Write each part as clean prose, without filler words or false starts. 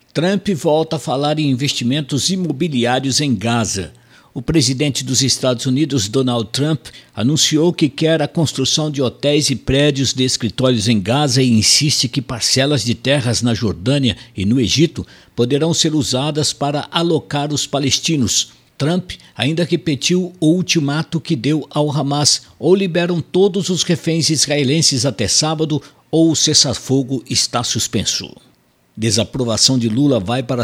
Trump volta a falar em investimentos imobiliários em Gaza. O presidente dos Estados Unidos, Donald Trump, anunciou que quer a construção de hotéis e prédios de escritórios em Gaza e insiste que parcelas de terras na Jordânia e no Egito poderão ser usadas para alocar os palestinos. Trump ainda repetiu o ultimato que deu ao Hamas: ou liberam todos os reféns israelenses até sábado, ou o cessar-fogo está suspenso. Desaprovação de Lula vai para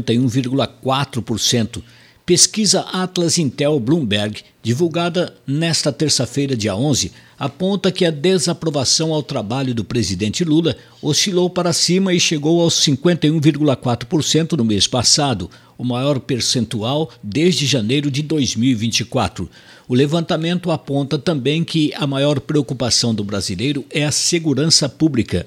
51,4%. Pesquisa Atlas Intel Bloomberg, divulgada nesta terça-feira, dia 11, aponta que a desaprovação ao trabalho do presidente Lula oscilou para cima e chegou aos 51,4% no mês passado, o maior percentual desde janeiro de 2024. O levantamento aponta também que a maior preocupação do brasileiro é a segurança pública.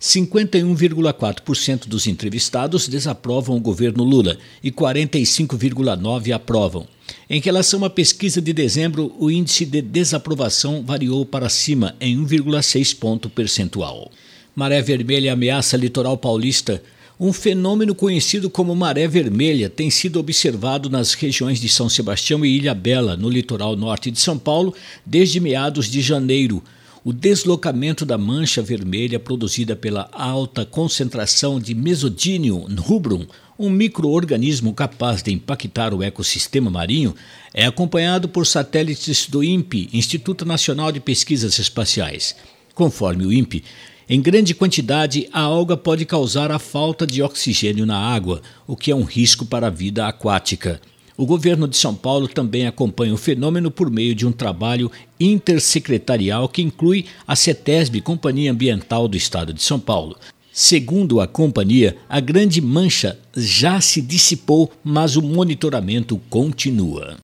51,4% dos entrevistados desaprovam o governo Lula e 45,9% aprovam. Em relação à pesquisa de dezembro, o índice de desaprovação variou para cima em 1,6 ponto percentual. Maré vermelha ameaça litoral paulista. Um fenômeno conhecido como maré vermelha tem sido observado nas regiões de São Sebastião e Ilhabela, no litoral norte de São Paulo, desde meados de janeiro. O deslocamento da mancha vermelha produzida pela alta concentração de Mesodynium rubrum, um micro-organismo capaz de impactar o ecossistema marinho, é acompanhado por satélites do INPE, Instituto Nacional de Pesquisas Espaciais. Conforme o INPE, em grande quantidade, a alga pode causar a falta de oxigênio na água, o que é um risco para a vida aquática. O governo de São Paulo também acompanha o fenômeno por meio de um trabalho intersecretarial que inclui a CETESB, Companhia Ambiental do Estado de São Paulo. Segundo a companhia, a grande mancha já se dissipou, mas o monitoramento continua.